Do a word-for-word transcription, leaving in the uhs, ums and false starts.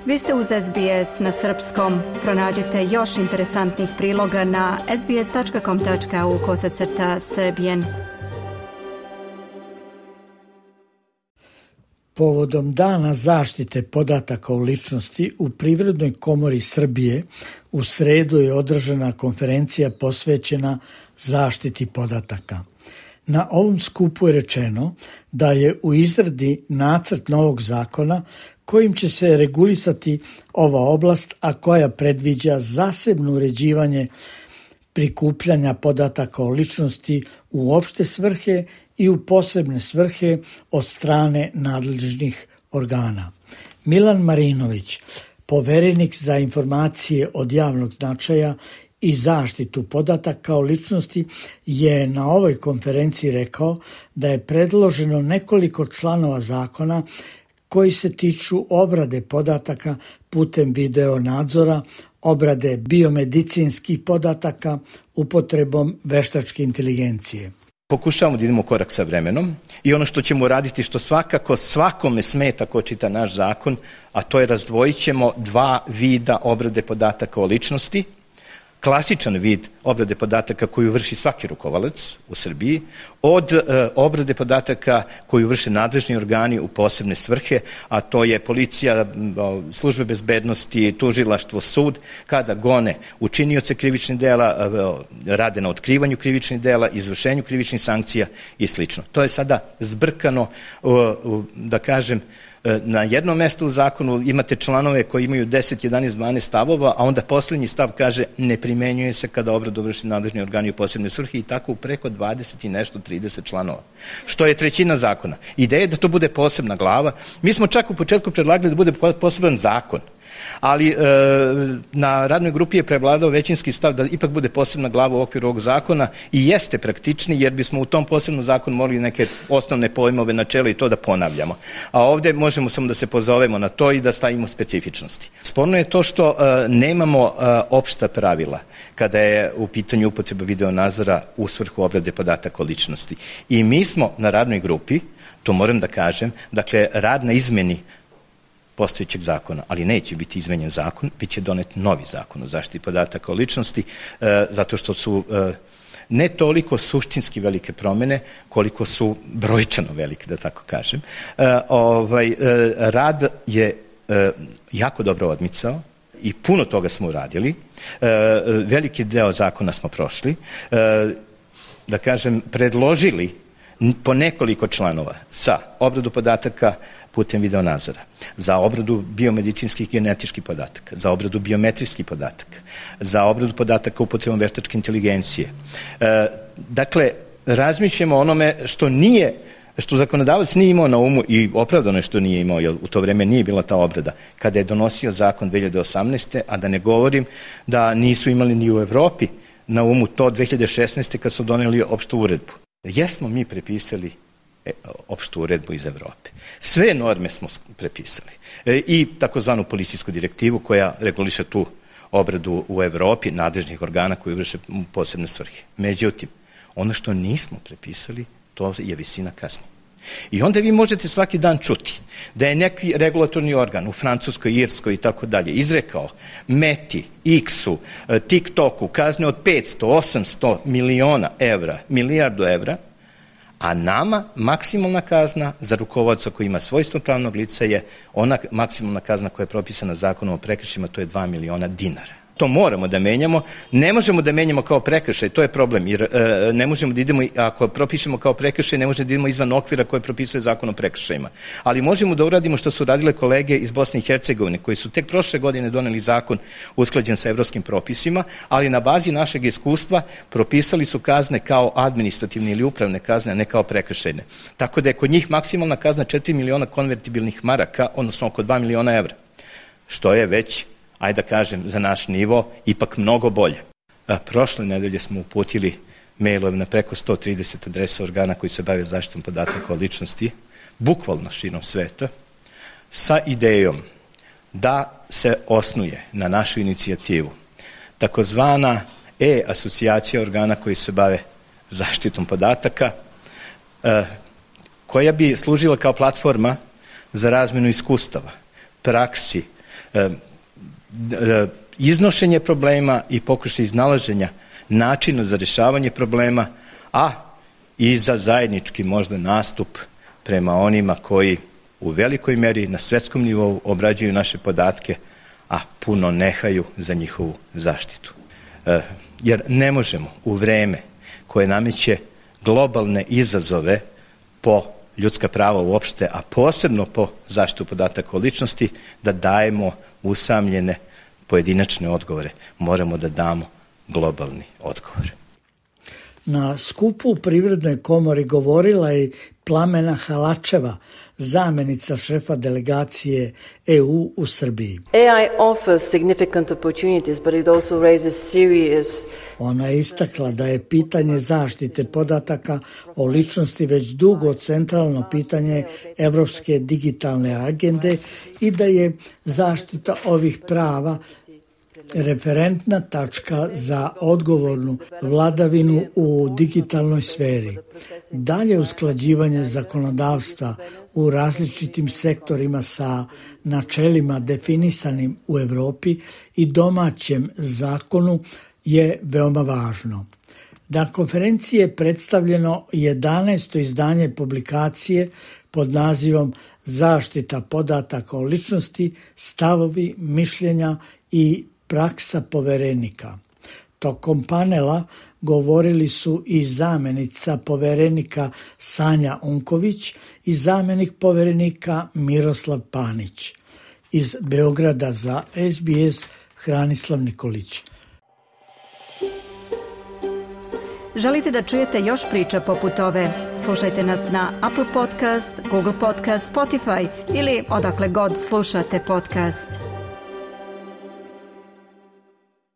Vi ste uz S B S na srpskom. Pronađite još interesantnih priloga na sbs.com.au kosacrta srbijen. Povodom Dana zaštite podataka o ličnosti u Privrednoj komori Srbije u sredu je održana konferencija posvećena zaštiti podataka. Na ovom skupu je rečeno da je u izradi nacrt novog zakona kojim će se regulisati ova oblast, a koja predviđa zasebno uređivanje prikupljanja podataka o ličnosti u opšte svrhe i u posebne svrhe od strane nadležnih organa. Milan Marinović, poverenik za informacije od javnog značaja i zaštitu podataka o ličnosti, je na ovoj konferenciji rekao da je predloženo nekoliko članova zakona koji se tiču obrade podataka putem video nadzora, obrade biomedicinskih podataka upotrebom veštačke inteligencije. Pokušavamo da idemo korak sa vremenom i ono što ćemo raditi, što svakako svakome smeta ko čita naš zakon, a to je razdvojit ćemo dva vida obrade podataka o ličnosti. Klasičan vid obrade podataka koju vrši svaki rukovalac u Srbiji, od e, obrade podataka koju vrše nadležni organi u posebne svrhe, a to je policija, službe bezbednosti, tužilaštvo, sud, kada gone učinioce krivičnih dela, e, rade na otkrivanju krivičnih dela, izvršenju krivičnih sankcija i slično. To je sada zbrkano, e, da kažem, na jednom mestu u zakonu imate članove koji imaju deset, jedanaest, dvanaest stavova, a onda poslednji stav kaže ne primenjuje se kada obradu vrši nadležni organi u posebne svrhe i tako u preko dvadeset i nešto, trideset članova. Što je trećina zakona. Ideja je da to bude posebna glava. Mi smo čak u početku predlagali da bude poseban zakon, ali e, na radnoj grupi je prevladao većinski stav da ipak bude posebna glava u okviru ovog zakona i jeste praktični, jer bismo u tom posebnom zakonu morali neke osnovne pojmove, načela i to da ponavljamo. A ovde možemo samo da se pozovemo na to i da stavimo specifičnosti. Sporno je to što e, nemamo e, opšta pravila kada je u pitanju upotreba video nadzora u svrhu obrade podataka o ličnosti. I mi smo na radnoj grupi, to moram da kažem, dakle rad na izmeni postojećeg zakona, ali neće biti izmenjen zakon, bit će donet novi zakon o zaštiti podataka o ličnosti, e, zato što su e, ne toliko suštinski velike promene, koliko su brojčano velike, da tako kažem. E, ovaj, e, rad je e, jako dobro odmicao i puno toga smo uradili. E, veliki deo zakona smo prošli. E, da kažem, predložili po nekoliko članova sa obradu podataka putem video nadzora, za obradu biomedicinskih i genetičkih podataka, za obradu biometrijskih podataka, za obradu podataka upotrebom veštačke inteligencije. E, dakle, razmišljamo o onome što nije, što zakonodavac nije imao na umu i opravdano je što nije imao, jer u to vreme nije bila ta obrada, kada je donosio zakon dve hiljade osamnaeste. a da ne govorim da nisu imali ni u Evropi na umu to dve hiljade šesnaeste. kad su doneli opštu uredbu. Jesmo mi prepisali opštu uredbu iz Evrope. Sve norme smo prepisali. E, I takozvanu policijsku direktivu koja reguliše tu obradu u Evropi nadležnih organa koji vrše posebne svrhe. Međutim, ono što nismo prepisali, to je visina kazni. I onda vi možete svaki dan čuti da je neki regulatorni organ u Francuskoj, Irskoj i tako dalje izrekao Meti, X-u, TikToku kazne od petsto, osamsto miliona evra, milijardu evra, a nama maksimalna kazna za rukovodca koji ima svojstvo pravnog lica je ona maksimalna kazna koja je propisana zakonom o prekršajima, to je dva miliona dinara. To moramo da menjamo, ne možemo da menjamo kao prekršaj, to je problem, jer e, ne možemo da idemo, ako propišemo kao prekršaj, ne možemo da idemo izvan okvira koje propisuje zakon o prekršajima. Ali možemo da uradimo što su radile kolege iz Bosne i Hercegovine, koji su tek prošle godine doneli zakon usklađen sa evropskim propisima, ali na bazi našeg iskustva propisali su kazne kao administrativne ili upravne kazne, a ne kao prekršajne. Tako da je kod njih maksimalna kazna četiri miliona konvertibilnih maraka, odnosno oko dva miliona evra, što je već, ajde da kažem, za naš nivo, ipak mnogo bolje. A, prošle nedelje smo uputili mailove na preko sto trideset adresa organa koji se bave zaštitom podataka o ličnosti, bukvalno širom sveta, sa idejom da se osnuje na našu inicijativu takozvana e-asocijacija organa koji se bave zaštitom podataka, a, koja bi služila kao platforma za razmenu iskustava, praksi, iznošenje problema i pokušaj iznalaženja načina za rješavanje problema, a i za zajednički možda nastup prema onima koji u velikoj meri na svetskom nivou obrađuju naše podatke, a puno nehaju za njihovu zaštitu. Jer ne možemo u vreme koje nameće globalne izazove po ljudska prava uopšte, a posebno po zaštitu podataka o ličnosti, da dajemo usamljene pojedinačne odgovore. Moramo da damo globalni odgovor. Na skupu u Privrednoj komori govorila je Plamena Halačeva, zamjenica šefa delegacije E U u Srbiji. A I offers significant opportunities, but it also raises serious... Ona je istakla da je pitanje zaštite podataka o ličnosti već dugo centralno pitanje Evropske digitalne agende i da je zaštita ovih prava referentna tačka za odgovornu vladavinu u digitalnoj sferi. Dalje usklađivanje zakonodavstva u različitim sektorima sa načelima definisanim u Evropi i domaćem zakonu je veoma važno. Na konferenciji je predstavljeno jedanaesto izdanje publikacije pod nazivom Zaštita podataka o ličnosti, stavovi, mišljenja i praksa poverenika. Tokom panela govorili su i zamjenica poverenika Sanja Unković i zamjenik poverenika Miroslav Panić. Iz Beograda za S B S Hranislav Nikolić. Želite da čujete još priča poput ove? Slušajte nas na Apple Podcast, Google Podcast, Spotify ili odakle god slušate podcast.